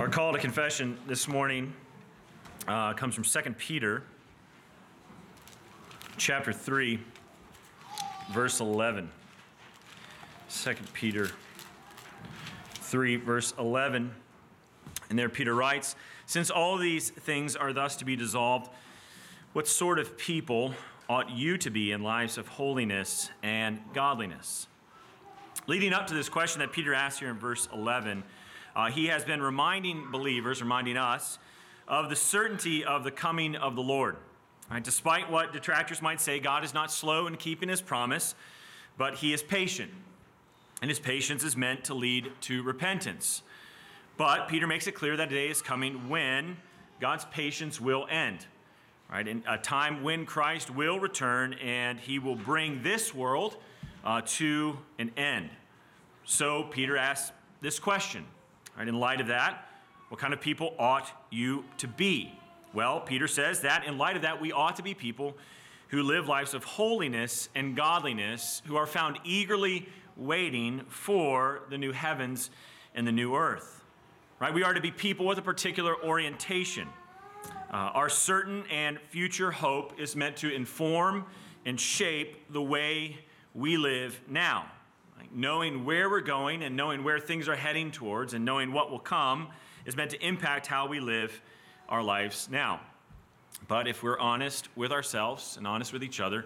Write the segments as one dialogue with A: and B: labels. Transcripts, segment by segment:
A: Our call to confession this morning comes from 2 Peter chapter 3, verse 11. 2 Peter 3, verse 11. And there Peter writes, "Since all these things are thus to be dissolved, what sort of people ought you to be in lives of holiness and godliness?" Leading up to this question that Peter asks here in verse 11, he has been reminding us, of the certainty of the coming of the Lord. Right? Despite what detractors might say, God is not slow in keeping his promise, but he is patient. And his patience is meant to lead to repentance. But Peter makes it clear that a day is coming when God's patience will end. Right? In a time when Christ will return and he will bring this world to an end. So Peter asks this question. Right, in light of that, what kind of people ought you to be? Well, Peter says that in light of that, we ought to be people who live lives of holiness and godliness, who are found eagerly waiting for the new heavens and the new earth. Right? We are to be people with a particular orientation. Our certain and future hope is meant to inform and shape the way we live now. Knowing where we're going and knowing where things are heading towards and knowing what will come is meant to impact how we live our lives now. But if we're honest with ourselves and honest with each other,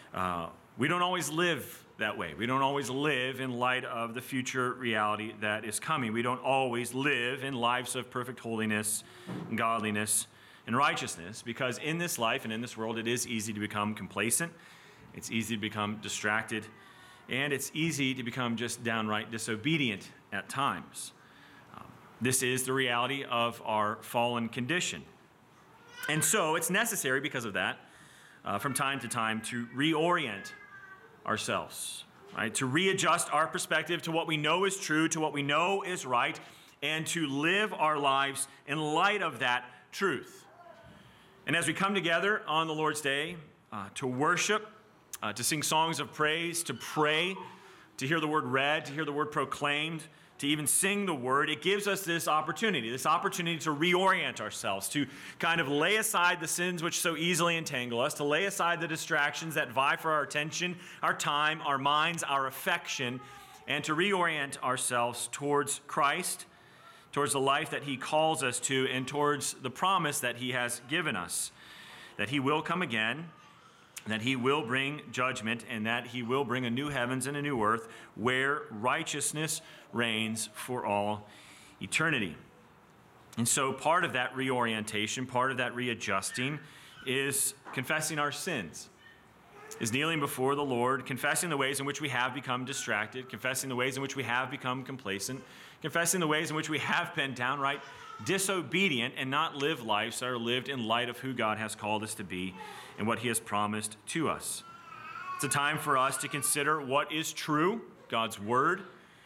A: we don't always live that way. We don't always live in light of the future reality that is coming. We don't always live in lives of perfect holiness and godliness and righteousness, because in this life and in this world, it is easy to become complacent. It's easy to become distracted. And it's easy to become just downright disobedient at times. This is the reality of our fallen condition. And so it's necessary because of that, from time to time, to reorient ourselves, right? To readjust our perspective to what we know is true, to what we know is right, and to live our lives in light of that truth. And as we come together on the Lord's Day to worship, to sing songs of praise, to pray, to hear the word read, to hear the word proclaimed, to even sing the word, it gives us this opportunity to reorient ourselves, to kind of lay aside the sins which so easily entangle us, to lay aside the distractions that vie for our attention, our time, our minds, our affection, and to reorient ourselves towards Christ, towards the life that he calls us to, and towards the promise that he has given us, that he will come again, that he will bring judgment, and that he will bring a new heavens and a new earth where righteousness reigns for all eternity. And so part of that reorientation, part of that readjusting is confessing our sins, is kneeling before the Lord, confessing the ways in which we have become distracted, confessing the ways in which we have become complacent, confessing the ways in which we have been downright disobedient and not live lives that are lived in light of who God has called us to be and what he has promised to us. It's a time for us to consider what is true, God's word,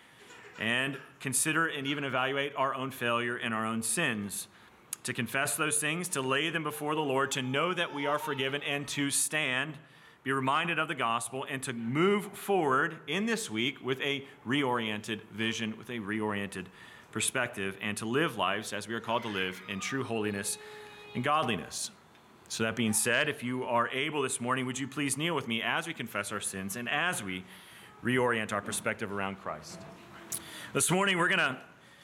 A: and consider and even evaluate our own failure and our own sins, to confess those things, to lay them before the Lord, to know that we are forgiven, and to stand, be reminded of the gospel, and to move forward in this week with a reoriented vision, with a reoriented perspective, and to live lives as we are called to live in true holiness and godliness. So that being said, if you are able this morning, would you please kneel with me as we confess our sins and as we reorient our perspective around Christ. This morning we're going to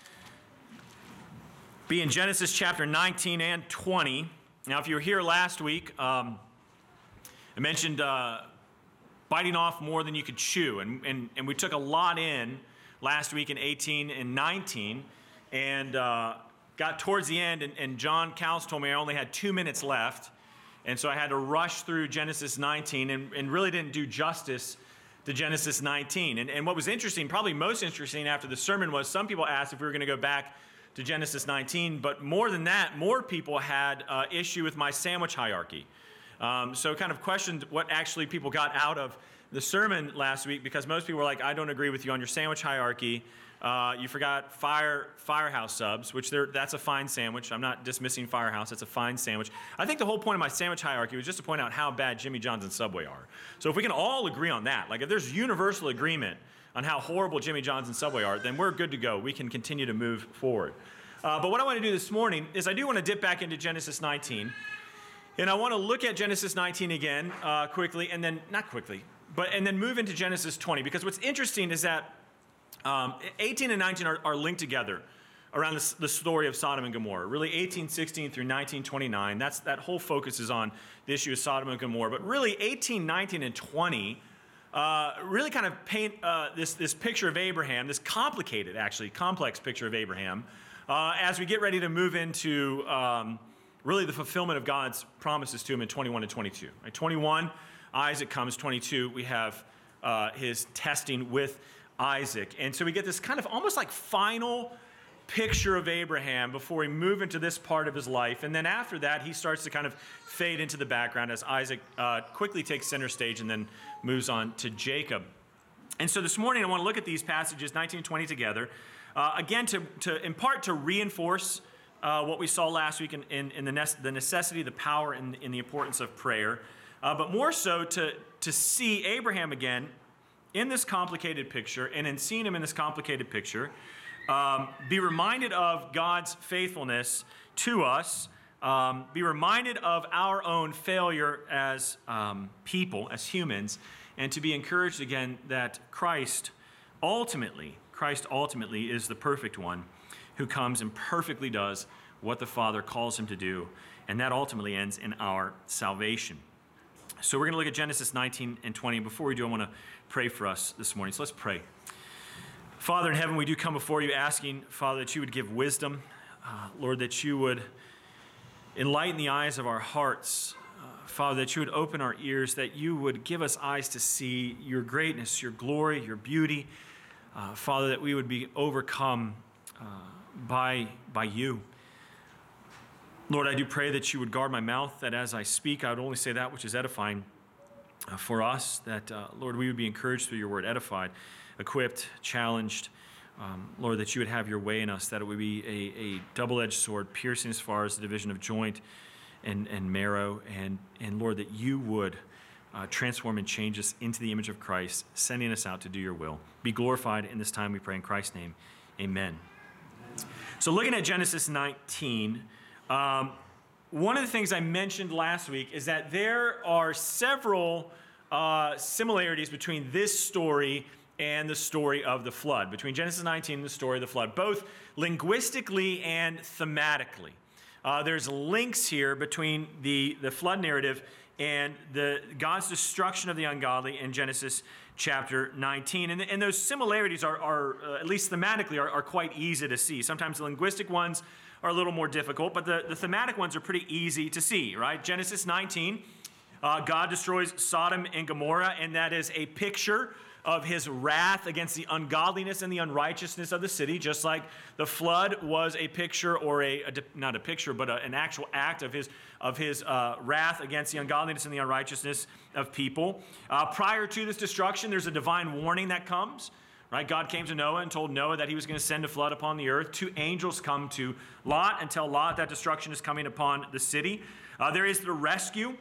A: be in Genesis chapter 19 and 20. Now, if you were here last week, I mentioned biting off more than you could chew, and we took a lot in last week in 18 and 19, and got towards the end, and John Cowles told me I only had 2 minutes left, and so I had to rush through Genesis 19 and really didn't do justice to Genesis 19. And what was interesting, probably most interesting after the sermon, was some people asked if we were going to go back to Genesis 19, but more than that, more people had issue with my sandwich hierarchy. So kind of questioned what actually people got out of the sermon last week, because most people were like, I don't agree with you on your sandwich hierarchy. You forgot Firehouse subs, which that's a fine sandwich. I'm not dismissing Firehouse. It's a fine sandwich. I think the whole point of my sandwich hierarchy was just to point out how bad Jimmy John's and Subway are. So if we can all agree on that, like if there's universal agreement on how horrible Jimmy John's and Subway are, then we're good to go. We can continue to move forward. But what I want to do this morning is I do want to dip back into Genesis 19. And I want to look at Genesis 19 again quickly, and then, not quickly, and then move into Genesis 20. Because what's interesting is that 18 and 19 are linked together around the story of Sodom and Gomorrah. Really 1816 through 1929, that whole focus is on the issue of Sodom and Gomorrah. But really 18, 19, and 20 really kind of paint this picture of Abraham, this complicated, actually, complex picture of Abraham, as we get ready to move into really the fulfillment of God's promises to him in 21 and 22. Right? 21, Isaac comes. 22, we have his testing with Isaac. And so we get this kind of almost like final picture of Abraham before we move into this part of his life. And then after that, he starts to kind of fade into the background as Isaac quickly takes center stage and then moves on to Jacob. And so this morning, I want to look at these passages, 19 and 20 together, again, in part to reinforce what we saw last week in the necessity, the power, and the importance of prayer, but more so to see Abraham again in this complicated picture, and in seeing him in this complicated picture, be reminded of God's faithfulness to us, be reminded of our own failure as people, as humans, and to be encouraged again that Christ ultimately is the perfect one who comes and perfectly does what the Father calls him to do, and that ultimately ends in our salvation. So we're going to look at Genesis 19 and 20. Before we do, I want to pray for us this morning. So let's pray. Father in heaven, we do come before you asking, Father, that you would give wisdom. Lord, that you would enlighten the eyes of our hearts. Father, that you would open our ears, that you would give us eyes to see your greatness, your glory, your beauty. Father, that we would be overcome by you. Lord, I do pray that you would guard my mouth, that as I speak, I would only say that which is edifying for us, that, Lord, we would be encouraged through your word, edified, equipped, challenged. Lord, that you would have your way in us, that it would be a double-edged sword, piercing as far as the division of joint and marrow, and Lord, that you would transform and change us into the image of Christ, sending us out to do your will. Be glorified in this time, we pray in Christ's name. Amen. So looking at Genesis 19, one of the things I mentioned last week is that there are several similarities between this story and the story of the flood, between Genesis 19 and the story of the flood, both linguistically and thematically. There's links here between the flood narrative and God's destruction of the ungodly in Genesis chapter 19. And those similarities are at least thematically, are quite easy to see. Sometimes the linguistic ones are a little more difficult, but the thematic ones are pretty easy to see, right? Genesis 19, God destroys Sodom and Gomorrah, and that is a picture of his wrath against the ungodliness and the unrighteousness of the city, just like the flood was a picture, or not a picture, but an actual act of his wrath against the ungodliness and the unrighteousness of people. Prior to this destruction, there's a divine warning that comes. Right? God came to Noah and told Noah that he was going to send a flood upon the earth. 2 angels come to Lot and tell Lot that destruction is coming upon the city. There is the rescue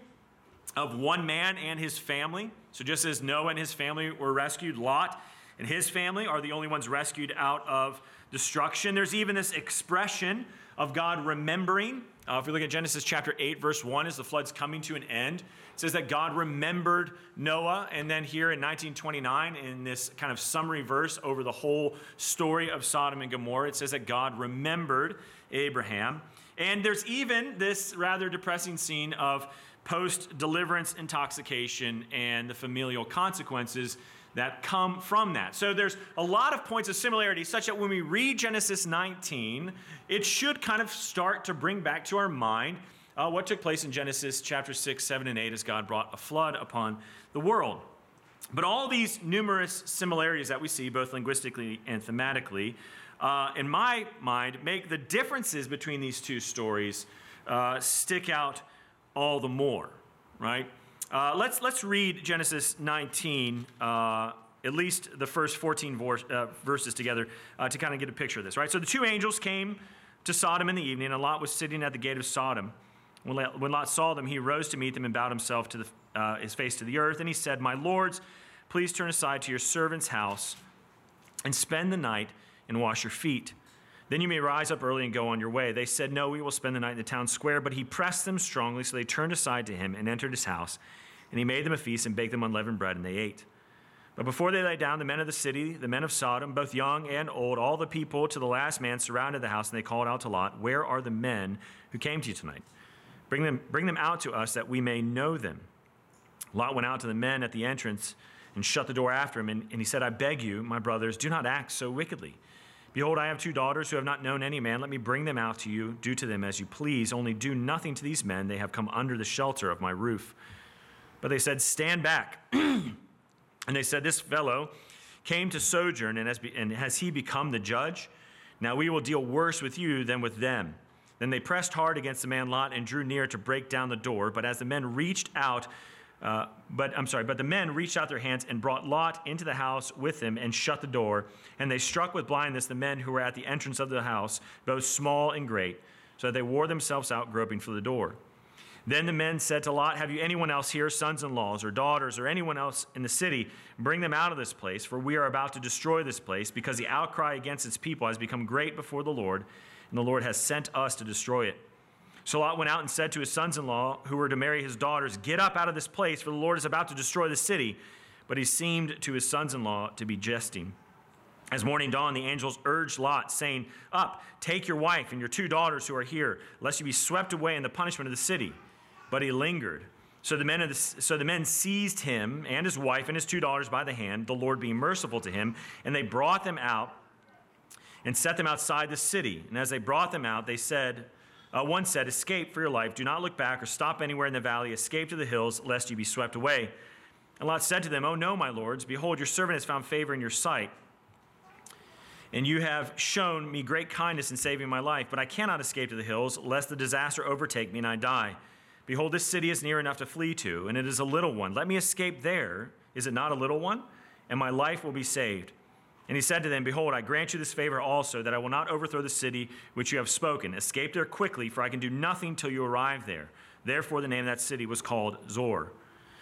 A: of one man and his family. So just as Noah and his family were rescued, Lot and his family are the only ones rescued out of destruction. There's even this expression of God remembering. If we look at Genesis chapter 8, verse 1, as the flood's coming to an end, it says that God remembered Noah. And then here in 1929, in this kind of summary verse over the whole story of Sodom and Gomorrah, it says that God remembered Abraham. And there's even this rather depressing scene of post-deliverance intoxication and the familial consequences that come from that. So there's a lot of points of similarity, such that when we read Genesis 19, it should kind of start to bring back to our mind what took place in Genesis chapter 6, 7, and 8 as God brought a flood upon the world. But all these numerous similarities that we see, both linguistically and thematically, in my mind, make the differences between these two stories stick out all the more, right? Let's read Genesis 19, at least the first 14 verses together to kind of get a picture of this, right? So the 2 angels came to Sodom in the evening, and Lot was sitting at the gate of Sodom. When Lot saw them, he rose to meet them and bowed himself to his face to the earth, and he said, "My lords, please turn aside to your servant's house and spend the night and wash your feet. Then you may rise up early and go on your way." They said, "No, we will spend the night in the town square." But he pressed them strongly, so they turned aside to him and entered his house. And he made them a feast and baked them unleavened bread, and they ate. But before they lay down, the men of the city, the men of Sodom, both young and old, all the people to the last man surrounded the house, and they called out to Lot, "Where are the men who came to you tonight? Bring them out to us that we may know them." Lot went out to the men at the entrance and shut the door after him, and he said, "I beg you, my brothers, do not act so wickedly. Behold, I have 2 daughters who have not known any man. Let me bring them out to you. Do to them as you please. Only do nothing to these men. They have come under the shelter of my roof." But they said, "Stand back." And they said, "This fellow came to sojourn, and has he become the judge? Now we will deal worse with you than with them." Then they pressed hard against the man Lot and drew near to break down the door. But the men reached out their hands and brought Lot into the house with them and shut the door. And they struck with blindness the men who were at the entrance of the house, both small and great, so that they wore themselves out groping for the door. Then the men said to Lot, "Have you anyone else here, sons-in-laws or daughters or anyone else in the city? Bring them out of this place, for we are about to destroy this place, because the outcry against its people has become great before the Lord, and the Lord has sent us to destroy it." So Lot went out and said to his sons-in-law, who were to marry his daughters, "Get up out of this place, for the Lord is about to destroy the city." But he seemed to his sons-in-law to be jesting. As morning dawned, the angels urged Lot, saying, "Up, take your wife and your 2 daughters who are here, lest you be swept away in the punishment of the city." But he lingered. So the men seized him and his wife and his 2 daughters by the hand, the Lord being merciful to him, and they brought them out and set them outside the city. And as they brought them out, one said, "Escape for your life. Do not look back or stop anywhere in the valley. Escape to the hills, lest you be swept away." And Lot said to them, "Oh no, my lords. Behold, your servant has found favor in your sight, and you have shown me great kindness in saving my life. But I cannot escape to the hills, lest the disaster overtake me and I die. Behold, this city is near enough to flee to, and it is a little one. Let me escape there. Is it not a little one? And my life will be saved." And he said to them, "Behold, I grant you this favor also, that I will not overthrow the city which you have spoken. Escape there quickly, for I can do nothing till you arrive there." Therefore the name of that city was called Zor.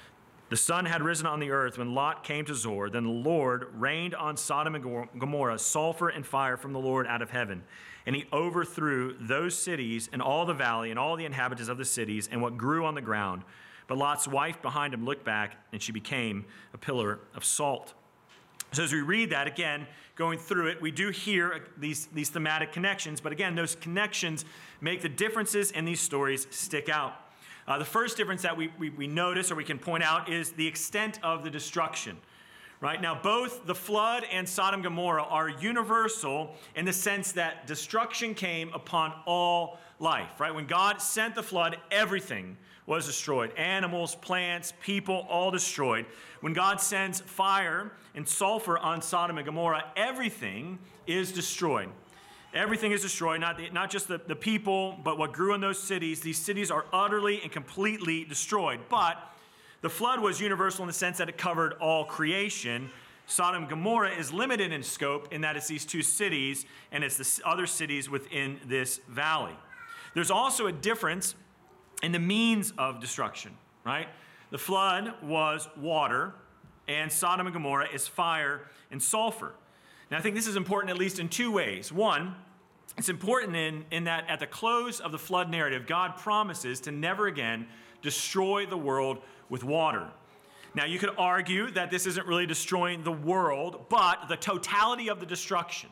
A: The sun had risen on the earth when Lot came to Zor. Then the Lord rained on Sodom and Gomorrah sulfur and fire from the Lord out of heaven. And he overthrew those cities and all the valley and all the inhabitants of the cities and what grew on the ground. But Lot's wife behind him looked back, and she became a pillar of salt. So as we read that, again, going through it, we do hear these thematic connections. But again, those connections make the differences in these stories stick out. The first difference that we notice or we can point out is the extent of the destruction. Right? Now, both the flood and Sodom and Gomorrah are universal in the sense that destruction came upon all life. Right? When God sent the flood, everything was destroyed. Animals, plants, people, all destroyed. When God sends fire and sulfur on Sodom and Gomorrah, everything is destroyed. Everything is destroyed, not just the people, but what grew in those cities. These cities are utterly and completely destroyed. But the flood was universal in the sense that it covered all creation. Sodom and Gomorrah is limited in scope in that it's these 2 cities and it's the other cities within this valley. There's also a difference in the means of destruction, right? The flood was water, and Sodom and Gomorrah is fire and sulfur. Now, I think this is important at least in 2 ways. One, it's important in that at the close of the flood narrative, God promises to never again destroy the world with water. Now, you could argue that this isn't really destroying the world, but the totality of the destruction,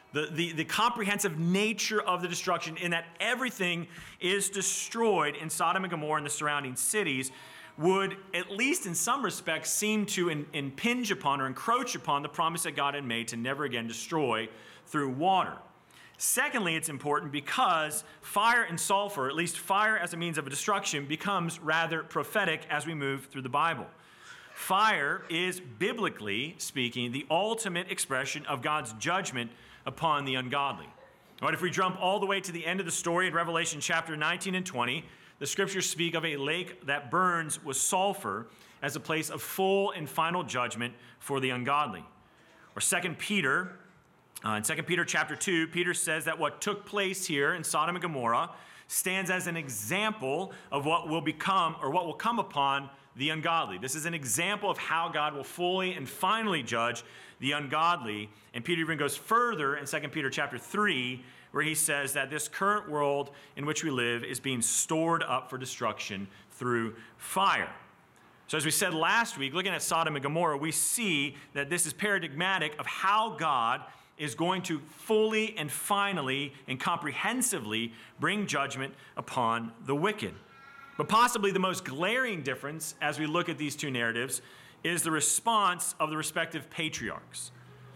A: the comprehensive nature of the destruction in that everything is destroyed in Sodom and Gomorrah and the surrounding cities would, at least in some respects, seem to impinge upon or encroach upon the promise that God had made to never again destroy through water. Secondly, it's important because fire and sulfur, at least fire as a means of destruction, becomes rather prophetic as we move through the Bible. Fire is, biblically speaking, the ultimate expression of God's judgment upon the ungodly. All right, if we jump all the way to the end of the story in Revelation chapter 19 and 20, the scriptures speak of a lake that burns with sulfur as a place of full and final judgment for the ungodly. Or 2 Peter, in 2 Peter chapter 2, Peter says that what took place here in Sodom and Gomorrah stands as an example of what will become or what will come upon the ungodly. This is an example of how God will fully and finally judge the ungodly. And Peter even goes further in 2 Peter chapter 3, where he says that this current world in which we live is being stored up for destruction through fire. So as we said last week, looking at Sodom and Gomorrah, we see that this is paradigmatic of how God is going to fully and finally and comprehensively bring judgment upon the wicked. But possibly the most glaring difference as we look at these two narratives is the response of the respective patriarchs.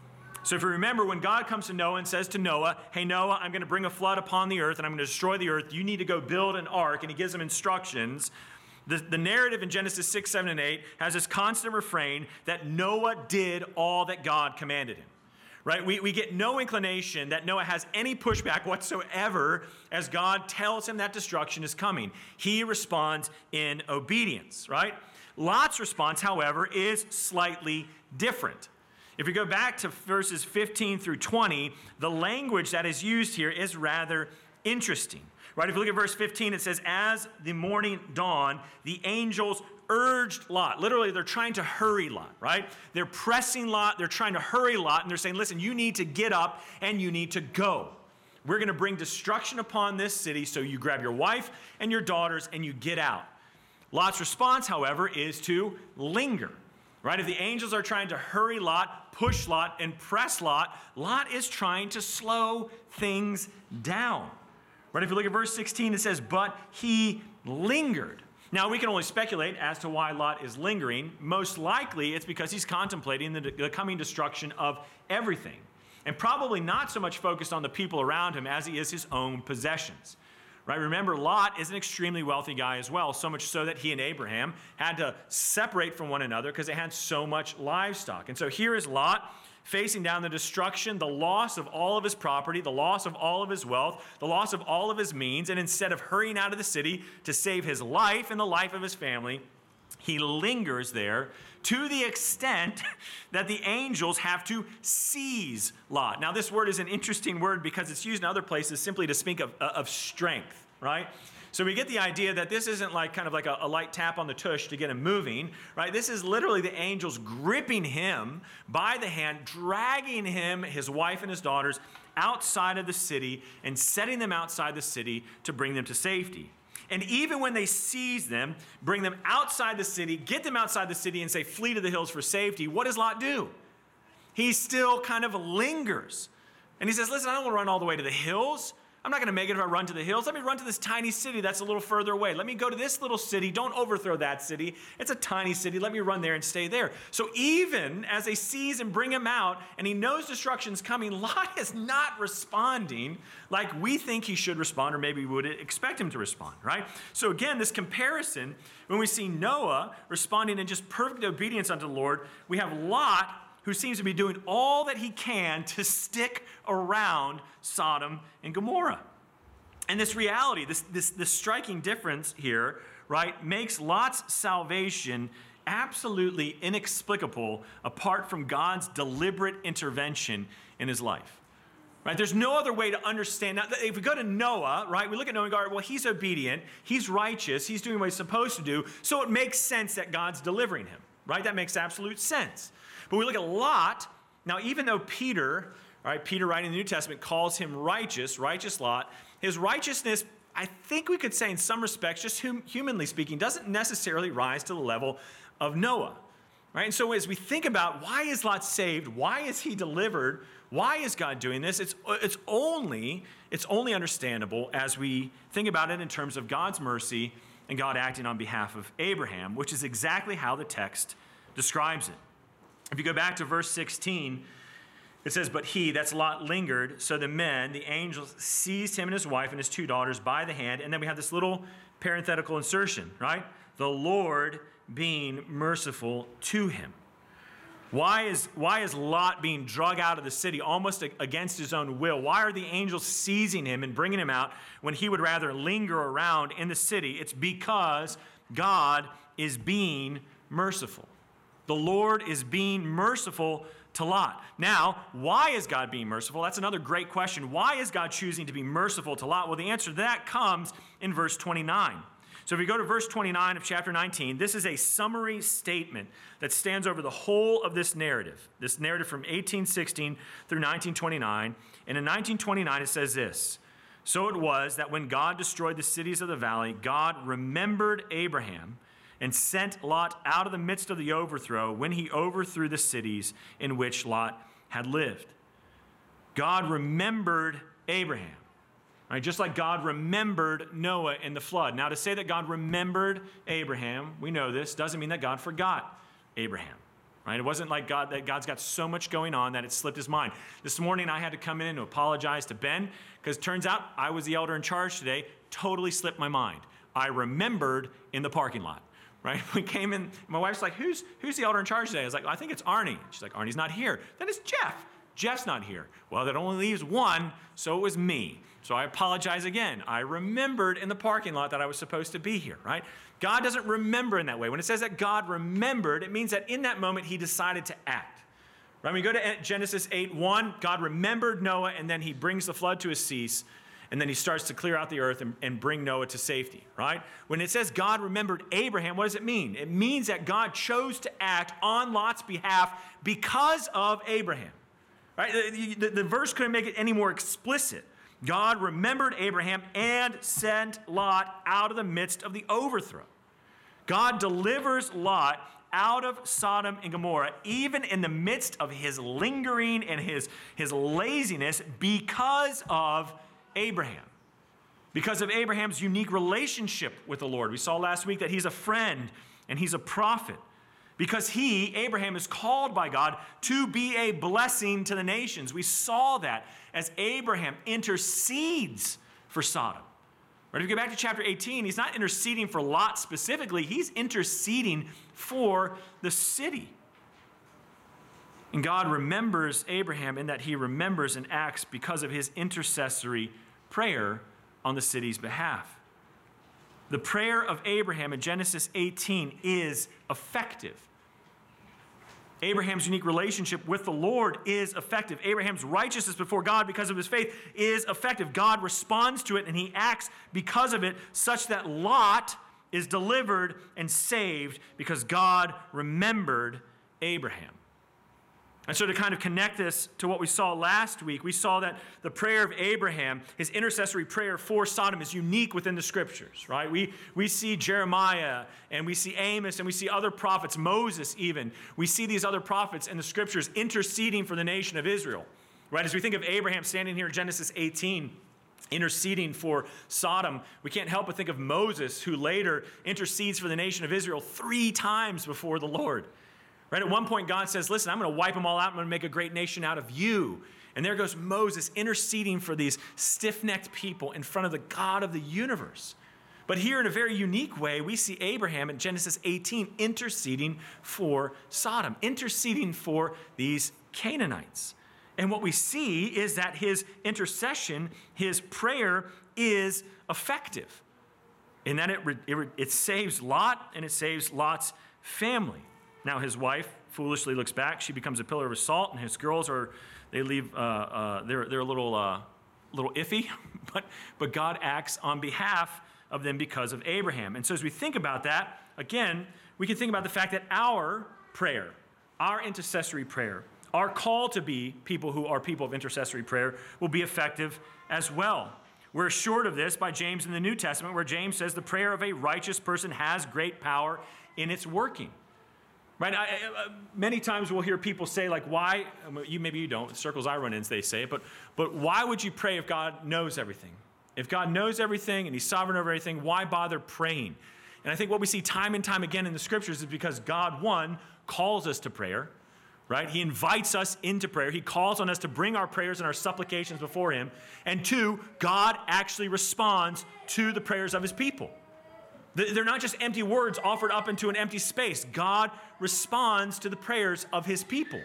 A: So if you remember, when God comes to Noah and says to Noah, hey, Noah, I'm going to bring a flood upon the earth and I'm going to destroy the earth. You need to go build an ark. And he gives him instructions. The narrative in Genesis 6, 7, and 8 has this constant refrain that Noah did all that God commanded him. Right? We get no inclination that Noah has any pushback whatsoever as God tells him that destruction is coming. He responds in obedience, right? Lot's response, however, is slightly different. If we go back to verses 15 through 20, the language that is used here is rather interesting. Right? If you look at verse 15, it says, as the morning dawned, the angels urged Lot. Literally, they're trying to hurry Lot, right? They're pressing Lot. They're trying to hurry Lot. And they're saying, listen, you need to get up and you need to go. We're going to bring destruction upon this city. So you grab your wife and your daughters and you get out. Lot's response, however, is to linger. Right? If the angels are trying to hurry Lot, push Lot, and press Lot, Lot is trying to slow things down. Right? If you look at verse 16, it says, but he lingered. Now, we can only speculate as to why Lot is lingering. Most likely, it's because he's contemplating the coming destruction of everything. And probably not so much focused on the people around him as he is his own possessions. Right? Remember, Lot is an extremely wealthy guy as well, so much so that he and Abraham had to separate from one another because they had so much livestock. And so here is Lot facing down the destruction, the loss of all of his property, the loss of all of his wealth, the loss of all of his means. And instead of hurrying out of the city to save his life and the life of his family, he lingers there to the extent that the angels have to seize Lot. Now, this word is an interesting word because it's used in other places simply to speak of strength, right? So we get the idea that this isn't like kind of like a light tap on the tush to get him moving, right? This is literally the angels gripping him by the hand, dragging him, his wife and his daughters outside of the city and setting them outside the city to bring them to safety. And even when they seize them, bring them outside the city, get them outside the city and say, flee to the hills for safety, what does Lot do? He still kind of lingers. And he says, listen, I don't want to run all the way to the hills. I'm not going to make it if I run to the hills. Let me run to this tiny city that's a little further away. Let me go to this little city. Don't overthrow that city. It's a tiny city. Let me run there and stay there. So even as they seize and bring him out, and he knows destruction's coming, Lot is not responding like we think he should respond, or maybe we would expect him to respond, right? So again, this comparison, when we see Noah responding in just perfect obedience unto the Lord, we have Lot, who seems to be doing all that he can to stick around Sodom and Gomorrah. And this reality, this striking difference here, right, makes Lot's salvation absolutely inexplicable apart from God's deliberate intervention in his life. Right? There's no other way to understand. Now, if we go to Noah, right, we look at Noah and go, well, he's obedient, he's righteous, he's doing what he's supposed to do, so it makes sense that God's delivering him. Right? That makes absolute sense. But we look at Lot. Now, even though Peter, right, Peter writing in the New Testament calls him righteous Lot, his righteousness, I think we could say in some respects, just humanly speaking, doesn't necessarily rise to the level of Noah. Right? And so as we think about why is Lot saved, why is he delivered, why is God doing this, it's only understandable as we think about it in terms of God's mercy and God acting on behalf of Abraham, which is exactly how the text describes it. If you go back to verse 16, it says, but he, that's Lot, lingered, so the men, the angels, seized him and his wife and his two daughters by the hand. And then we have this little parenthetical insertion, right? The Lord being merciful to him. Why is Lot being dragged out of the city almost against his own will? Why are the angels seizing him and bringing him out when he would rather linger around in the city? It's because God is being merciful. The Lord is being merciful to Lot. Now, why is God being merciful? That's another great question. Why is God choosing to be merciful to Lot? Well, the answer to that comes in verse 29. So if we go to verse 29 of chapter 19, this is a summary statement that stands over the whole of this narrative from 1816 through 1929. And in 1929, it says this: "So it was that when God destroyed the cities of the valley, God remembered Abraham and sent Lot out of the midst of the overthrow when he overthrew the cities in which Lot had lived." God remembered Abraham. Right, just like God remembered Noah in the flood. Now, to say that God remembered Abraham, we know this, doesn't mean that God forgot Abraham. Right? It wasn't like that God's got so much going on that it slipped his mind. This morning, I had to come in to apologize to Ben, because it turns out I was the elder in charge today, totally slipped my mind. I remembered in the parking lot. Right? We came in, my wife's like, who's the elder in charge today? I was like, I think it's Arnie. She's like, Arnie's not here. Then it's Jeff. Jeff's not here. Well, that only leaves one, so it was me. So I apologize again. I remembered in the parking lot that I was supposed to be here, right? God doesn't remember in that way. When it says that God remembered, it means that in that moment he decided to act. Right? When we go to Genesis 8:1, God remembered Noah, and then he brings the flood to a cease, and then he starts to clear out the earth and bring Noah to safety, right? When it says God remembered Abraham, what does it mean? It means that God chose to act on Lot's behalf because of Abraham. Right? The verse couldn't make it any more explicit. God remembered Abraham and sent Lot out of the midst of the overthrow. God delivers Lot out of Sodom and Gomorrah, even in the midst of his lingering and his laziness, because of Abraham. Because of Abraham's unique relationship with the Lord. We saw last week that he's a friend and he's a prophet. Because Abraham, is called by God to be a blessing to the nations. We saw that as Abraham intercedes for Sodom. Right? If you go back to chapter 18, he's not interceding for Lot specifically. He's interceding for the city. And God remembers Abraham in that he remembers and acts because of his intercessory prayer on the city's behalf. The prayer of Abraham in Genesis 18 is effective. Abraham's unique relationship with the Lord is effective. Abraham's righteousness before God because of his faith is effective. God responds to it and he acts because of it, such that Lot is delivered and saved because God remembered Abraham. And so to kind of connect this to what we saw last week, we saw that the prayer of Abraham, his intercessory prayer for Sodom, is unique within the scriptures, right? We see Jeremiah and we see Amos and we see other prophets, Moses even. We see these other prophets in the scriptures interceding for the nation of Israel, right? As we think of Abraham standing here in Genesis 18, interceding for Sodom, we can't help but think of Moses, who later intercedes for the nation of Israel 3 times before the Lord. Right? At one point, God says, listen, I'm going to wipe them all out. I'm going to make a great nation out of you. And there goes Moses interceding for these stiff-necked people in front of the God of the universe. But here in a very unique way, we see Abraham in Genesis 18 interceding for Sodom, interceding for these Canaanites. And what we see is that his intercession, his prayer, is effective in that it saves Lot and it saves Lot's family. Now his wife foolishly looks back. She becomes a pillar of salt, and his girls they're a little iffy, but God acts on behalf of them because of Abraham. And so as we think about that, again, we can think about the fact that our prayer, our intercessory prayer, our call to be people who are people of intercessory prayer will be effective as well. We're assured of this by James in the New Testament, where James says the prayer of a righteous person has great power in its working. Right? Many times we'll hear people say, like, why, maybe you don't, circles I run in, they say it, but why would you pray if God knows everything? If God knows everything and he's sovereign over everything, why bother praying? And I think what we see time and time again in the scriptures is because God, one, calls us to prayer, right? He invites us into prayer. He calls on us to bring our prayers and our supplications before him. And 2, God actually responds to the prayers of his people. They're not just empty words offered up into an empty space. God responds to the prayers of his people.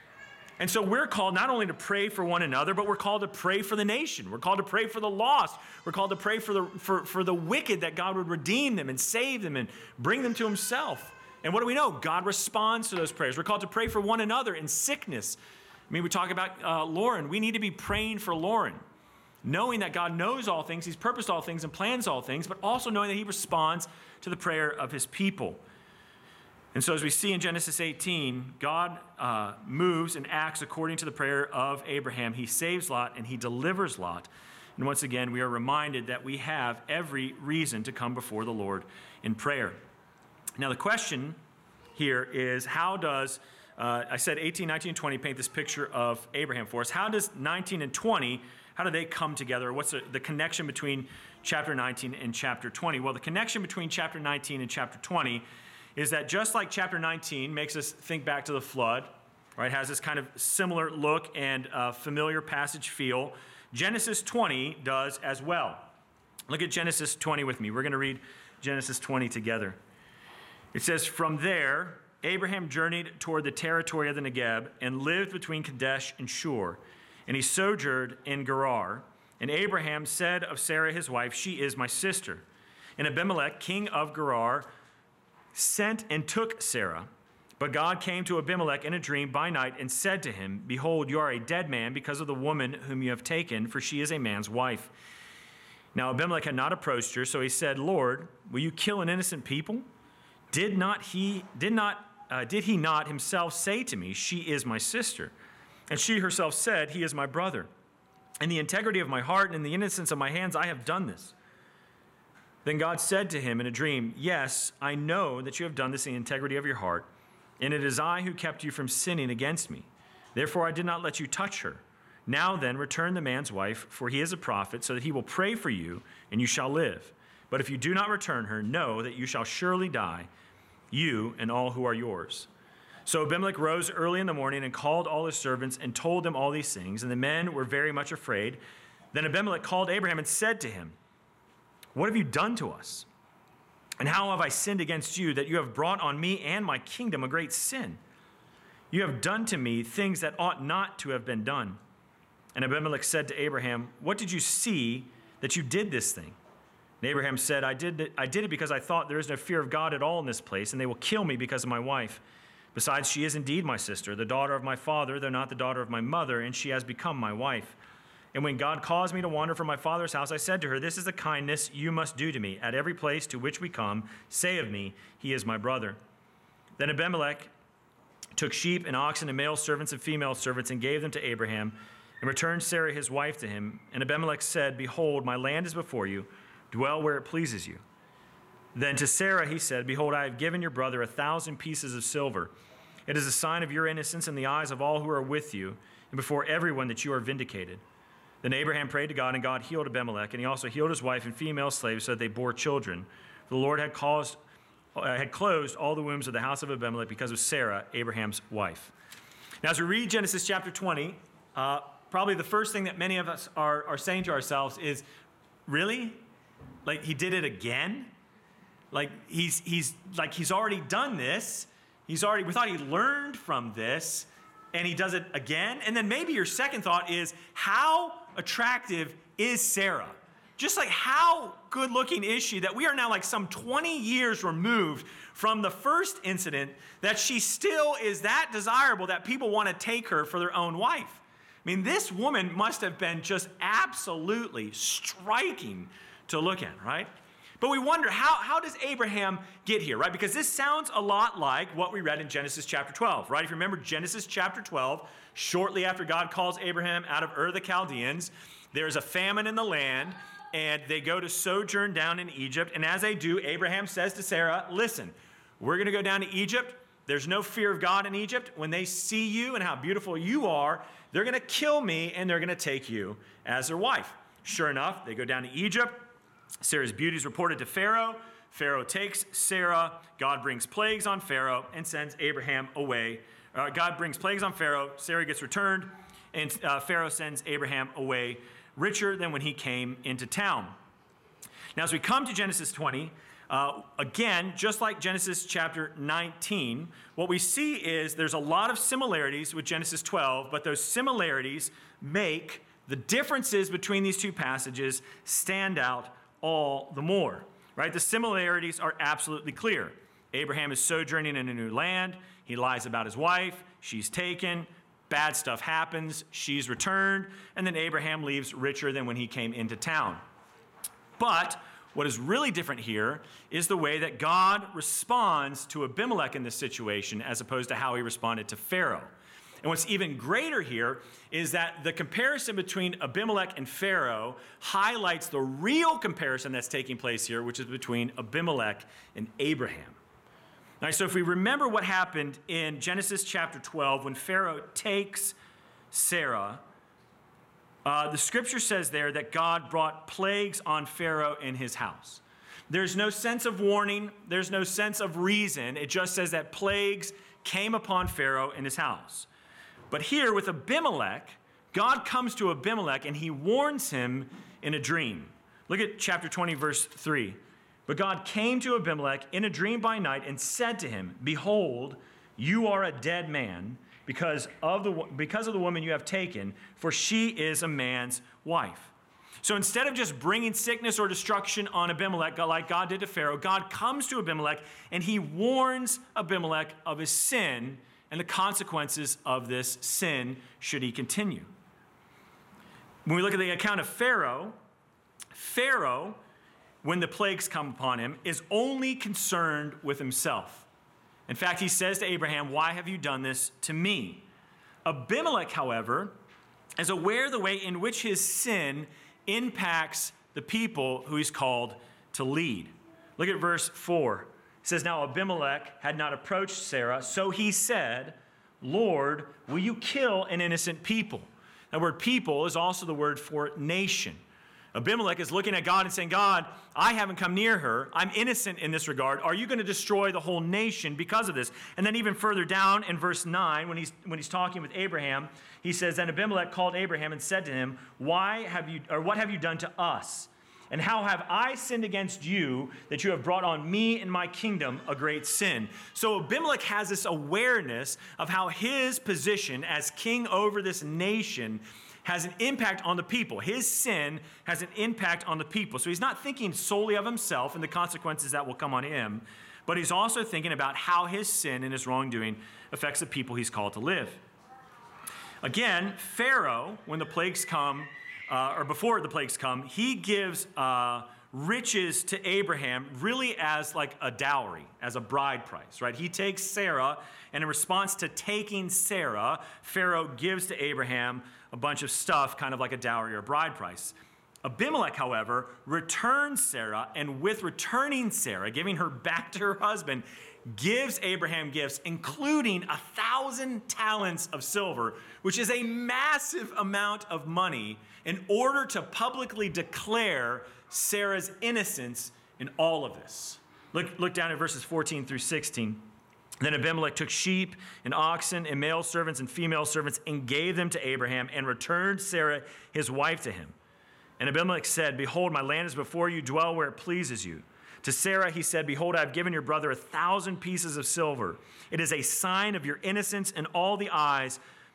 A: And so we're called not only to pray for one another, but we're called to pray for the nation. We're called to pray for the lost. We're called to pray for the wicked, that God would redeem them and save them and bring them to himself. And what do we know? God responds to those prayers. We're called to pray for one another in sickness. I mean, we talk about Lauren. We need to be praying for Lauren. knowing that God knows all things, he's purposed all things and plans all things, but also knowing that he responds to the prayer of his people. And so as we see in Genesis 18, God moves and acts according to the prayer of Abraham. He saves Lot and he delivers Lot. And once again, we are reminded that we have every reason to come before the Lord in prayer. Now the question here is, how does, I said 18, 19, and 20 paint this picture of Abraham for us. How does 19 and 20, how do they come together? What's the connection between chapter 19 and chapter 20? Well, the connection between chapter 19 and chapter 20 is that just like chapter 19 makes us think back to the flood, right, has this kind of similar look and familiar passage feel, Genesis 20 does as well. Look at Genesis 20 with me. We're going to read Genesis 20 together. It says, "From there, Abraham journeyed toward the territory of the Negeb and lived between Kadesh and Shur. And he sojourned in Gerar. And Abraham said of Sarah his wife, 'She is my sister.' And Abimelech, king of Gerar, sent and took Sarah. But God came to Abimelech in a dream by night and said to him, 'Behold, you are a dead man because of the woman whom you have taken, for she is a man's wife.' Now Abimelech had not approached her, so he said, 'Lord, will you kill an innocent people? Did he not himself say to me, "She is my sister"? And she herself said, "He is my brother. In the integrity of my heart and in the innocence of my hands, I have done this." Then God said to him in a dream, "Yes, I know that you have done this in the integrity of your heart, and it is I who kept you from sinning against me. Therefore I did not let you touch her. Now then, return the man's wife, for he is a prophet, so that he will pray for you, and you shall live. But if you do not return her, know that you shall surely die, you and all who are yours." So Abimelech rose early in the morning and called all his servants and told them all these things, and the men were very much afraid. Then Abimelech called Abraham and said to him, "What have you done to us? And how have I sinned against you that you have brought on me and my kingdom a great sin? You have done to me things that ought not to have been done." And Abimelech said to Abraham, "What did you see that you did this thing?" And Abraham said, I did it because I thought there is no fear of God at all in this place, and they will kill me because of my wife. Besides, she is indeed my sister, the daughter of my father, though not the daughter of my mother, and she has become my wife. And when God caused me to wander from my father's house, I said to her, 'This is the kindness you must do to me. At every place to which we come, say of me, he is my brother.' Then Abimelech took sheep and oxen and male servants and female servants and gave them to Abraham and returned Sarah his wife to him. And Abimelech said, 'Behold, my land is before you. Dwell where it pleases you.' Then to Sarah he said, 'Behold, I have given your brother 1,000 pieces of silver. It is a sign of your innocence in the eyes of all who are with you, and before everyone that you are vindicated.' Then Abraham prayed to God, and God healed Abimelech, and he also healed his wife and female slaves so that they bore children. For the Lord had closed all the wombs of the house of Abimelech because of Sarah, Abraham's wife." Now, as we read Genesis chapter 20, probably the first thing that many of us are saying to ourselves is, really? Like, he did it again? Like, he's already done this. We thought he learned from this, and he does it again. And then maybe your second thought is, how attractive is Sarah? Just like, how good looking is she that we are now like some 20 years removed from the first incident, that she still is that desirable that people want to take her for their own wife? I mean, this woman must have been just absolutely striking to look at, right? But we wonder, how does Abraham get here, right? Because this sounds a lot like what we read in Genesis chapter 12, right? If you remember Genesis chapter 12, shortly after God calls Abraham out of Ur of the Chaldeans, there's a famine in the land, and they go to sojourn down in Egypt. And as they do, Abraham says to Sarah, "Listen, we're going to go down to Egypt. There's no fear of God in Egypt. When they see you and how beautiful you are, they're going to kill me, and they're going to take you as their wife." Sure enough, they go down to Egypt. Sarah's beauty is reported to Pharaoh. Pharaoh takes Sarah. God brings plagues on Pharaoh and sends Abraham away. God brings plagues on Pharaoh. Sarah gets returned, and Pharaoh sends Abraham away richer than when he came into town. Now, as we come to Genesis 20, again, just like Genesis chapter 19, what we see is there's a lot of similarities with Genesis 12, but those similarities make the differences between these two passages stand out all the more, right? The similarities are absolutely clear. Abraham is sojourning in a new land. He lies about his wife. She's taken. bad stuff happens, she's returned, and then Abraham leaves richer than when he came into town. But what is really different here is the way that God responds to Abimelech in this situation as opposed to how he responded to Pharaoh. And what's even greater here is that the comparison between Abimelech and Pharaoh highlights the real comparison that's taking place here, which is between Abimelech and Abraham. All right, so if we remember what happened in Genesis chapter 12 when Pharaoh takes Sarah, the scripture says there that God brought plagues on Pharaoh in his house. There's no sense of warning. There's no sense of reason. It just says that plagues came upon Pharaoh in his house. But here with Abimelech, God comes to Abimelech and he warns him in a dream. Look at chapter 20, verse 3. But God came to Abimelech in a dream by night and said to him, "Behold, you are a dead man because of the woman you have taken, for she is a man's wife." So instead of just bringing sickness or destruction on Abimelech like God did to Pharaoh, God comes to Abimelech and he warns Abimelech of his sin and the consequences of this sin should he continue. When we look at the account of Pharaoh, when the plagues come upon him, is only concerned with himself. In fact, he says to Abraham, "Why have you done this to me?" Abimelech, however, is aware of the way in which his sin impacts the people who he's called to lead. Look at verse 4. It says, "Now Abimelech had not approached Sarah, so he said, 'Lord, will you kill an innocent people?'" That word people is also the word for nation. Abimelech is looking at God and saying, "God, I haven't come near her. I'm innocent in this regard. Are you going to destroy the whole nation because of this?" And then even further down in verse 9, when he's talking with Abraham, he says, "Then Abimelech called Abraham and said to him, what have you done to us? And how have I sinned against you that you have brought on me and my kingdom a great sin?" So Abimelech has this awareness of how his position as king over this nation has an impact on the people. His sin has an impact on the people. So he's not thinking solely of himself and the consequences that will come on him, but he's also thinking about how his sin and his wrongdoing affects the people he's called to live. Again, Pharaoh, when the plagues come, or before the plagues come, he gives riches to Abraham really as like a dowry, as a bride price, right? He takes Sarah, and in response to taking Sarah, Pharaoh gives to Abraham a bunch of stuff, kind of like a dowry or a bride price. Abimelech, however, returns Sarah, and with returning Sarah, giving her back to her husband, gives Abraham gifts, including 1,000 talents of silver, which is a massive amount of money, in order to publicly declare Sarah's innocence in all of this. Look down at verses 14 through 16. "Then Abimelech took sheep and oxen and male servants and female servants and gave them to Abraham and returned Sarah, his wife, to him. And Abimelech said, 'Behold, my land is before you. Dwell where it pleases you.' To Sarah he said, 'Behold, I have given your brother 1,000 pieces of silver. It is a sign of your innocence in all the eyes,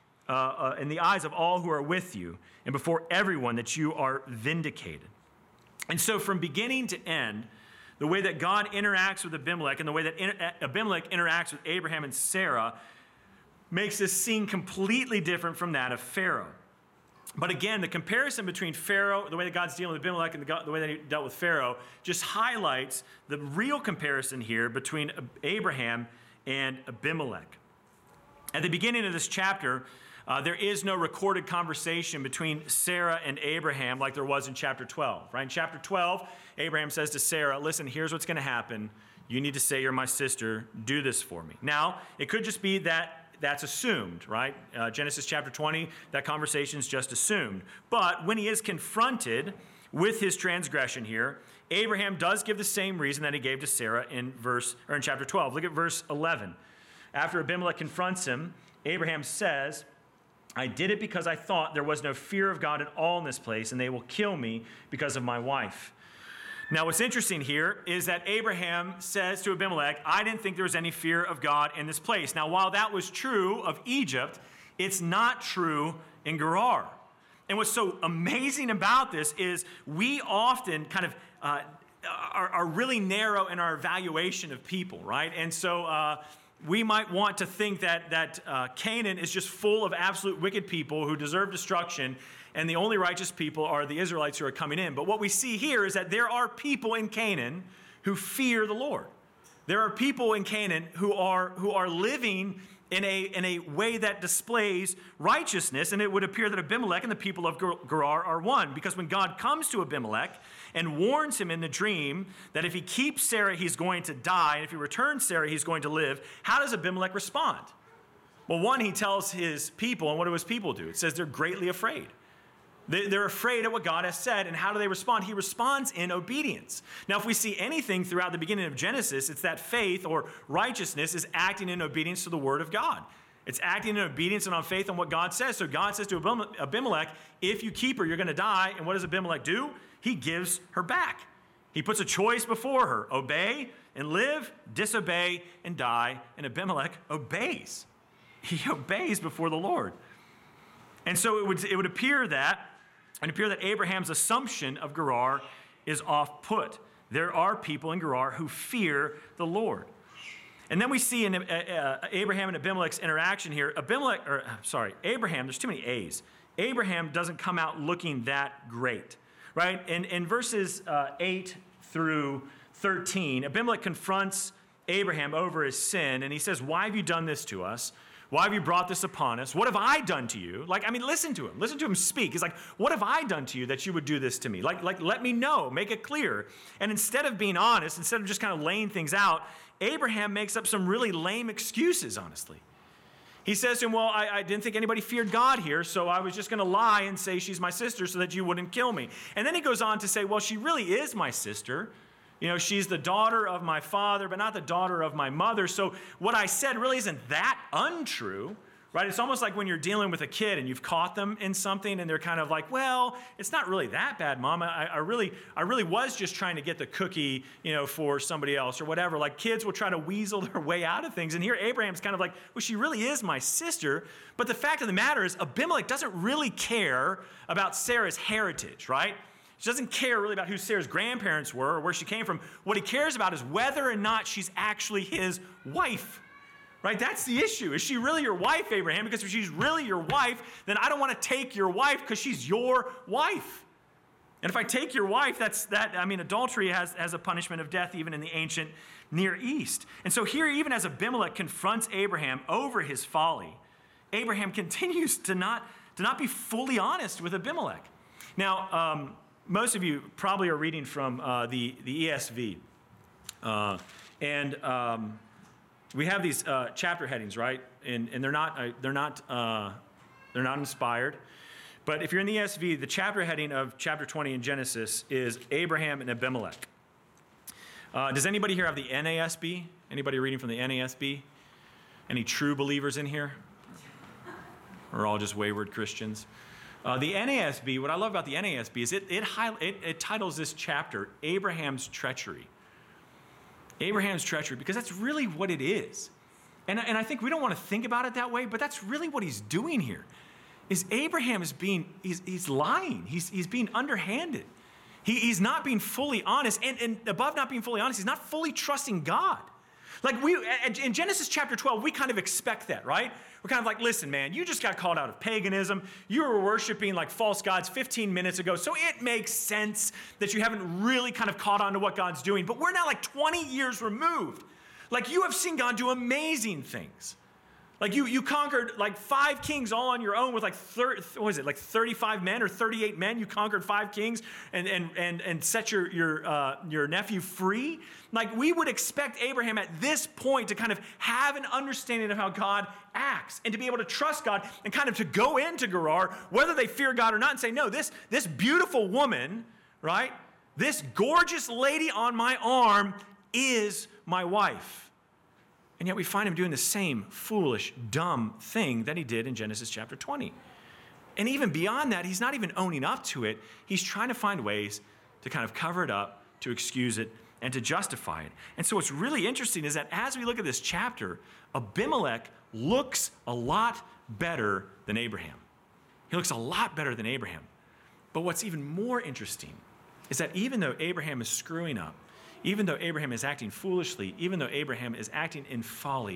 A: in the eyes of all who are with you, and before everyone that you are vindicated.'" And so from beginning to end, the way that God interacts with Abimelech and the way that Abimelech interacts with Abraham and Sarah makes this scene completely different from that of Pharaoh. But again, the comparison between Pharaoh, the way that God's dealing with Abimelech, and the way that he dealt with Pharaoh, just highlights the real comparison here between Abraham and Abimelech. At the beginning of this chapter, there is no recorded conversation between Sarah and Abraham like there was in chapter 12. Right? In chapter 12, Abraham says to Sarah, "Listen, here's what's going to happen. You need to say you're my sister. Do this for me." Now, it could just be that that's assumed, right? Genesis chapter 20, that conversation is just assumed. But when he is confronted with his transgression here, Abraham does give the same reason that he gave to Sarah in chapter 12. Look at verse 11. After Abimelech confronts him, Abraham says, "I did it because I thought there was no fear of God at all in this place, and they will kill me because of my wife." Now, what's interesting here is that Abraham says to Abimelech, "I didn't think there was any fear of God in this place." Now, while that was true of Egypt, it's not true in Gerar. And what's so amazing about this is we often kind of are really narrow in our evaluation of people, right? And so we might want to think that Canaan is just full of absolute wicked people who deserve destruction, and the only righteous people are the Israelites who are coming in. But what we see here is that there are people in Canaan who fear the Lord. There are people in Canaan who are living in a way that displays righteousness, and it would appear that Abimelech and the people of Gerar are one, because when God comes to Abimelech and warns him in the dream that if he keeps Sarah, he's going to die, and if he returns Sarah, he's going to live, how does Abimelech respond? Well, one, he tells his people, and what do his people do? It says they're greatly afraid. They're afraid of what God has said, and how do they respond? He responds in obedience. Now, if we see anything throughout the beginning of Genesis, it's that faith or righteousness is acting in obedience to the word of God. It's acting in obedience and on faith on what God says. So God says to Abimelech, if you keep her, you're going to die. And what does Abimelech do? He gives her back. He puts a choice before her: obey and live, disobey and die. And Abimelech obeys. He obeys before the Lord. And so it would appear that Abraham's assumption of Gerar is off-put. There are people in Gerar who fear the Lord. And then we see in Abraham and Abimelech's interaction here, Abraham, there's too many A's. Abraham doesn't come out looking that great, right? In verses 8 through 13, Abimelech confronts Abraham over his sin, and he says, "Why have you done this to us? Why have you brought this upon us? What have I done to you?" Listen to him. Listen to him speak. He's like, "What have I done to you that you would do this to me? Let me know. Make it clear." And instead of being honest, instead of just kind of laying things out, Abraham makes up some really lame excuses, honestly. He says to him, "Well, I didn't think anybody feared God here, so I was just going to lie and say she's my sister so that you wouldn't kill me." And then he goes on to say, "Well, she really is my sister. You know, she's the daughter of my father, but not the daughter of my mother. So what I said really isn't that untrue," right? It's almost like when you're dealing with a kid and you've caught them in something and they're kind of like, "Well, it's not really that bad, Mom. I really was just trying to get the cookie, for somebody else," or whatever. Like, kids will try to weasel their way out of things. And here Abraham's kind of like, "Well, she really is my sister." But the fact of the matter is, Abimelech doesn't really care about Sarah's heritage, right? He doesn't care really about who Sarah's grandparents were or where she came from. What he cares about is whether or not she's actually his wife, right? That's the issue. Is she really your wife, Abraham? Because if she's really your wife, then I don't want to take your wife because she's your wife. And if I take your wife, adultery has a punishment of death even in the ancient Near East. And so here, even as Abimelech confronts Abraham over his folly, Abraham continues to not be fully honest with Abimelech. Now, most of you probably are reading from the ESV, and we have these chapter headings, right? And they're not inspired. But if you're in the ESV, the chapter heading of chapter 20 in Genesis is Abraham and Abimelech. Does anybody here have the NASB? Anybody reading from the NASB? Any true believers in here? Or all just wayward Christians? The NASB, what I love about the NASB is it titles this chapter Abraham's Treachery. Abraham's treachery, because that's really what it is. And I think we don't want to think about it that way, but that's really what he's doing here. Is Abraham he's lying. He's being underhanded. He's not being fully honest. And above not being fully honest, he's not fully trusting God. Like in Genesis chapter 12, we kind of expect that, right? We're kind of like, "Listen, man, you just got called out of paganism. You were worshiping like false gods 15 minutes ago. So it makes sense that you haven't really kind of caught on to what God's doing. But we're now like 20 years removed. Like, you have seen God do amazing things. Like you conquered like 5 kings all on your own with like 35 men or 38 men. You conquered 5 kings and set your nephew free. Like, we would expect Abraham at this point to kind of have an understanding of how God acts and to be able to trust God and kind of to go into Gerar, whether they fear God or not, and say, "No, this beautiful woman, right? This gorgeous lady on my arm is my wife." And yet we find him doing the same foolish, dumb thing that he did in Genesis chapter 20. And even beyond that, he's not even owning up to it. He's trying to find ways to kind of cover it up, to excuse it, and to justify it. And so what's really interesting is that as we look at this chapter, Abimelech looks a lot better than Abraham. He looks a lot better than Abraham. But what's even more interesting is that even though Abraham is screwing up, even though Abraham is acting foolishly, even though Abraham is acting in folly,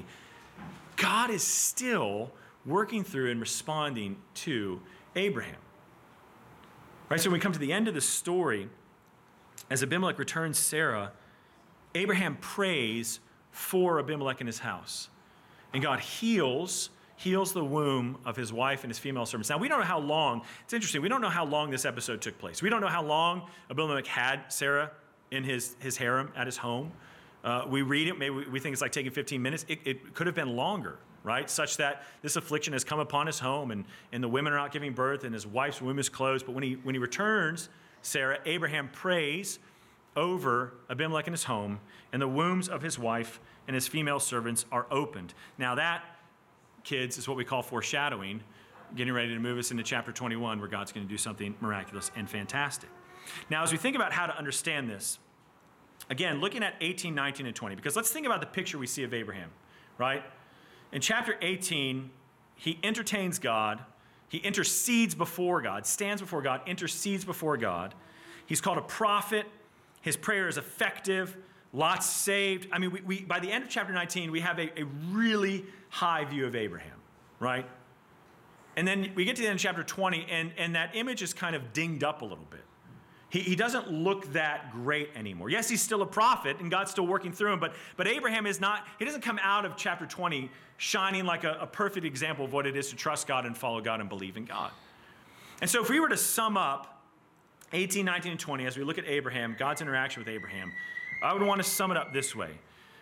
A: God is still working through and responding to Abraham. Right, so when we come to the end of the story, as Abimelech returns Sarah, Abraham prays for Abimelech in his house. And God heals the womb of his wife and his female servants. Now, we don't know how long, it's interesting, we don't know how long this episode took place. We don't know how long Abimelech had Sarah in his harem at his home. We read it, maybe we think it's like taking 15 minutes. It could have been longer, right? Such that this affliction has come upon his home and the women are not giving birth and his wife's womb is closed. But when he returns Sarah, Abraham prays over Abimelech in his home, and the wombs of his wife and his female servants are opened. Now that, kids, is what we call foreshadowing, getting ready to move us into chapter 21, where God's going to do something miraculous and fantastic. Now, as we think about how to understand this, again, looking at 18, 19, and 20, because let's think about the picture we see of Abraham, right? In chapter 18, he entertains God. He intercedes before God, stands before God, intercedes before God. He's called a prophet. His prayer is effective. Lot's saved. I mean, we by the end of chapter 19, we have a really high view of Abraham, right? And then we get to the end of chapter 20, and that image is kind of dinged up a little bit. He doesn't look that great anymore. Yes, he's still a prophet, and God's still working through him, but Abraham is not, he doesn't come out of chapter 20 shining like a perfect example of what it is to trust God and follow God and believe in God. And so if we were to sum up 18, 19, and 20, as we look at Abraham, God's interaction with Abraham, I would want to sum it up this way.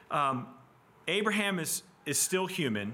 A: Abraham is still human.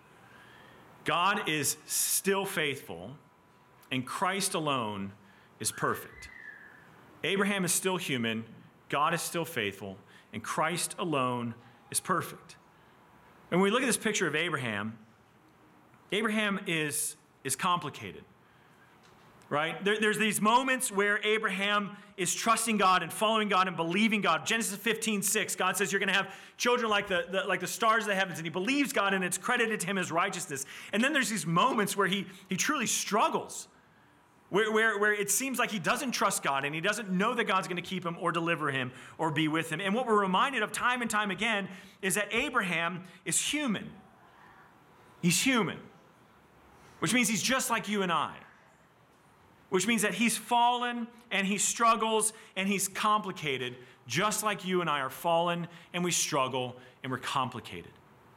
A: God is still faithful. And Christ alone is perfect. Abraham is still human. God is still faithful. And Christ alone is perfect. And when we look at this picture of Abraham, Abraham is complicated. Right? There's these moments where Abraham is trusting God and following God and believing God. Genesis 15:6, God says you're going to have children like the stars of the heavens, and he believes God, and it's credited to him as righteousness. And then there's these moments where he truly struggles, where it seems like he doesn't trust God and he doesn't know that God's going to keep him or deliver him or be with him. And what we're reminded of time and time again is that Abraham is human. He's human, which means he's just like you and I. Which means that he's fallen and he struggles and he's complicated, just like you and I are fallen and we struggle and we're complicated.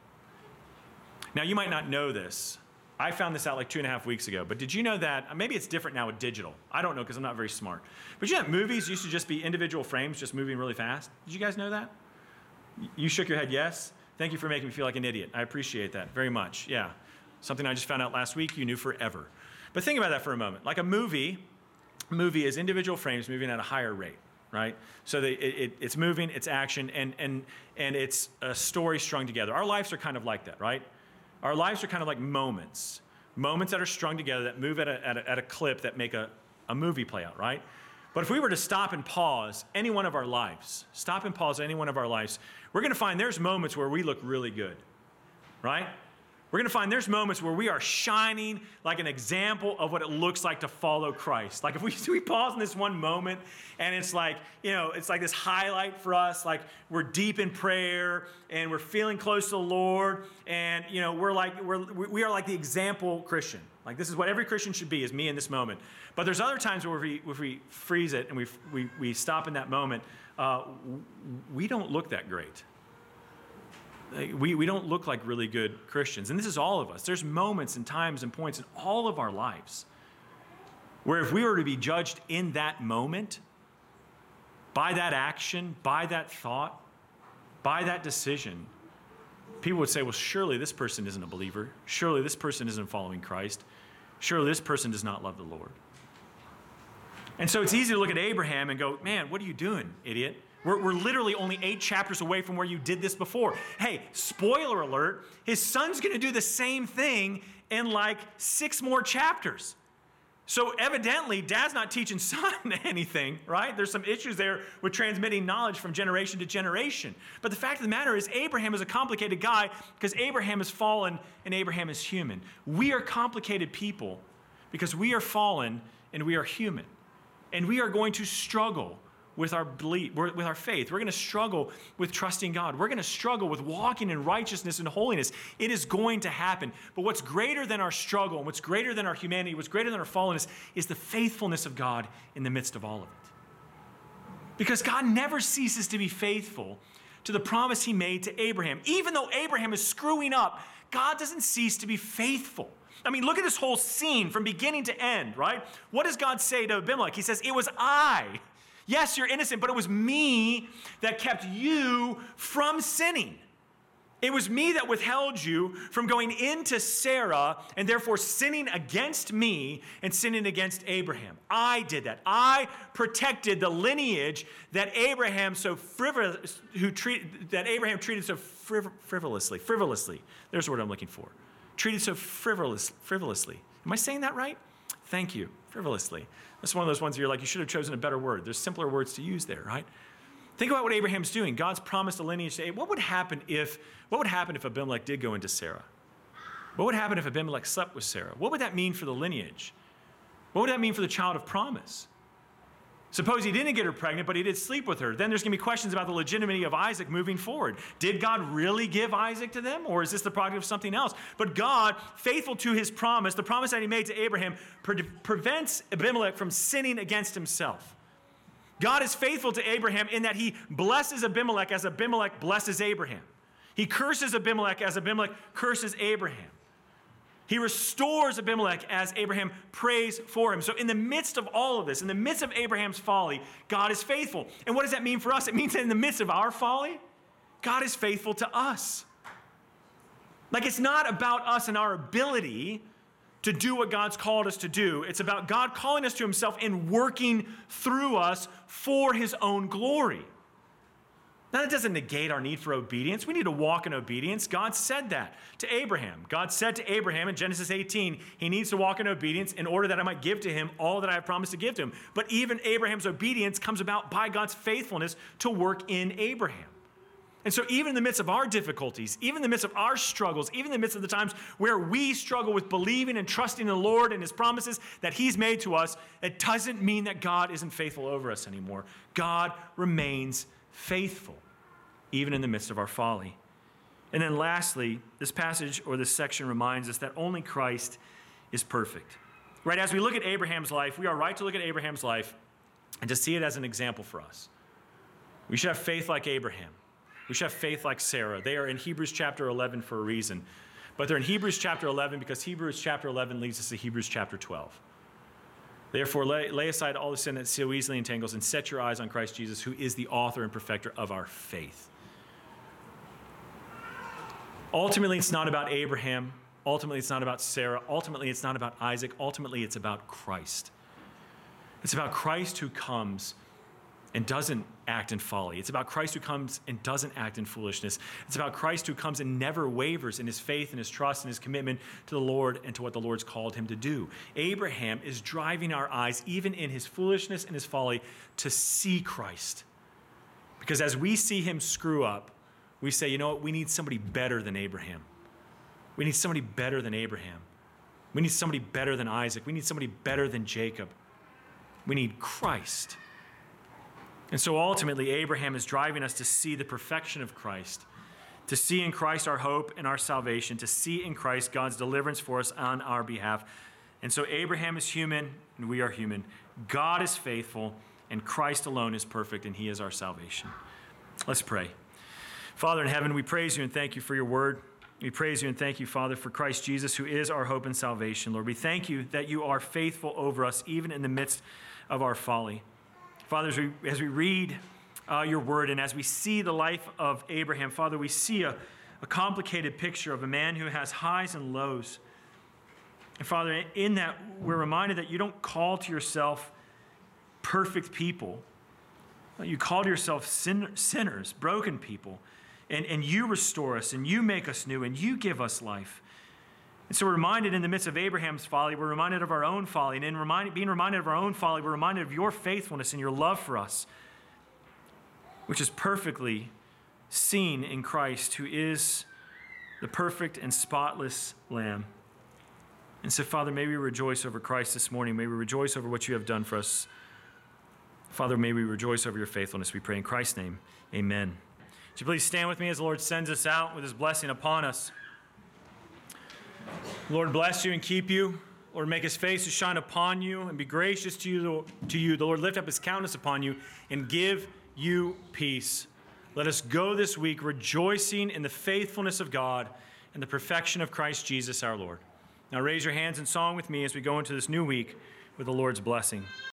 A: Now, you might not know this. I found this out like 2.5 weeks ago, but did you know that, maybe it's different now with digital. I don't know because I'm not very smart. But you know that movies used to just be individual frames just moving really fast? Did you guys know that? You shook your head yes? Thank you for making me feel like an idiot. I appreciate that very much. Yeah. Something I just found out last week you knew forever. But think about that for a moment. Like a movie is individual frames moving at a higher rate, right? So it's moving, it's action, and it's a story strung together. Our lives are kind of like that, right? Our lives are kind of like moments that are strung together that move at a clip that make a movie play out, right? But if we were to stop and pause any one of our lives, we're going to find there's moments where we look really good, right? We're going to find there's moments where we are shining like an example of what it looks like to follow Christ. Like if we pause in this one moment and it's like, it's like this highlight for us, like we're deep in prayer and we're feeling close to the Lord and, we are like the example Christian. Like this is what every Christian should be, is me in this moment. But there's other times where if we freeze it and we stop in that moment, we don't look that great. We don't look like really good Christians. And this is all of us. There's moments and times and points in all of our lives where if we were to be judged in that moment, by that action, by that thought, by that decision, people would say, well, surely this person isn't a believer. Surely this person isn't following Christ. Surely this person does not love the Lord. And so it's easy to look at Abraham and go, man, what are you doing, idiot? We're literally only 8 chapters away from where you did this before. Hey, spoiler alert, his son's going to do the same thing in like 6 more chapters. So evidently, dad's not teaching son anything, right? There's some issues there with transmitting knowledge from generation to generation. But the fact of the matter is Abraham is a complicated guy because Abraham is fallen and Abraham is human. We are complicated people because we are fallen and we are human. And we are going to struggle with our belief, with our faith. We're going to struggle with trusting God. We're going to struggle with walking in righteousness and holiness. It is going to happen. But what's greater than our struggle, and what's greater than our humanity, what's greater than our fallenness is the faithfulness of God in the midst of all of it. Because God never ceases to be faithful to the promise he made to Abraham. Even though Abraham is screwing up, God doesn't cease to be faithful. I mean, look at this whole scene from beginning to end, right? What does God say to Abimelech? He says, it was I. Yes, you're innocent, but it was me that kept you from sinning. It was me that withheld you from going into Sarah and therefore sinning against me and sinning against Abraham. I did that. I protected the lineage that Abraham treated so frivolously. There's the word I'm looking for. Treated so frivolously. Am I saying that right? Thank you. Frivolously. That's one of those ones where you're like, you should have chosen a better word. There's simpler words to use there, right? Think about what Abraham's doing. God's promised a lineage to Abraham. What would happen if Abimelech did go into Sarah? What would happen if Abimelech slept with Sarah? What would that mean for the lineage? What would that mean for the child of promise? Suppose he didn't get her pregnant, but he did sleep with her. Then there's going to be questions about the legitimacy of Isaac moving forward. Did God really give Isaac to them, or is this the product of something else? But God, faithful to his promise, the promise that he made to Abraham, prevents Abimelech from sinning against himself. God is faithful to Abraham in that he blesses Abimelech as Abimelech blesses Abraham. He curses Abimelech as Abimelech curses Abraham. He restores Abimelech as Abraham prays for him. So in the midst of all of this, in the midst of Abraham's folly, God is faithful. And what does that mean for us? It means that in the midst of our folly, God is faithful to us. Like, it's not about us and our ability to do what God's called us to do. It's about God calling us to himself and working through us for his own glory. Now, that doesn't negate our need for obedience. We need to walk in obedience. God said that to Abraham. God said to Abraham in Genesis 18, he needs to walk in obedience in order that I might give to him all that I have promised to give to him. But even Abraham's obedience comes about by God's faithfulness to work in Abraham. And so even in the midst of our difficulties, even in the midst of our struggles, even in the midst of the times where we struggle with believing and trusting the Lord and his promises that he's made to us, it doesn't mean that God isn't faithful over us anymore. God remains faithful, even in the midst of our folly. And then lastly, this passage or this section reminds us that only Christ is perfect. Right, as we look at Abraham's life, we are right to look at Abraham's life and to see it as an example for us. We should have faith like Abraham. We should have faith like Sarah. They are in Hebrews chapter 11 for a reason. But they're in Hebrews chapter 11 because Hebrews chapter 11 leads us to Hebrews chapter 12. Therefore, lay aside all the sin that so easily entangles and set your eyes on Christ Jesus, who is the author and perfecter of our faith. Ultimately, it's not about Abraham. Ultimately, it's not about Sarah. Ultimately, it's not about Isaac. Ultimately, it's about Christ. It's about Christ who comes and doesn't act in folly. It's about Christ who comes and doesn't act in foolishness. It's about Christ who comes and never wavers in his faith and his trust and his commitment to the Lord and to what the Lord's called him to do. Abraham is driving our eyes, even in his foolishness and his folly, to see Christ. Because as we see him screw up, we say, you know what, we need somebody better than Abraham. We need somebody better than Abraham. We need somebody better than Isaac. We need somebody better than Jacob. We need Christ. And so ultimately, Abraham is driving us to see the perfection of Christ, to see in Christ our hope and our salvation, to see in Christ God's deliverance for us on our behalf. And so Abraham is human, and we are human. God is faithful, and Christ alone is perfect, and he is our salvation. Let's pray. Father in heaven, we praise you and thank you for your word. We praise you and thank you, Father, for Christ Jesus, who is our hope and salvation. Lord, we thank you that you are faithful over us, even in the midst of our folly. Father, as we read your word and as we see the life of Abraham, Father, we see a complicated picture of a man who has highs and lows. And Father, in that, we're reminded that you don't call to yourself perfect people. You call to yourself sinners, broken people. And you restore us, and you make us new, and you give us life. And so we're reminded in the midst of Abraham's folly, we're reminded of our own folly. And in being reminded of our own folly, we're reminded of your faithfulness and your love for us, which is perfectly seen in Christ, who is the perfect and spotless Lamb. And so, Father, may we rejoice over Christ this morning. May we rejoice over what you have done for us. Father, may we rejoice over your faithfulness. We pray in Christ's name. Amen. Would you please stand with me as the Lord sends us out with his blessing upon us. Lord bless you and keep you. Lord, make his face to shine upon you and be gracious to you. The Lord lift up his countenance upon you and give you peace. Let us go this week rejoicing in the faithfulness of God and the perfection of Christ Jesus our Lord. Now raise your hands in song with me as we go into this new week with the Lord's blessing.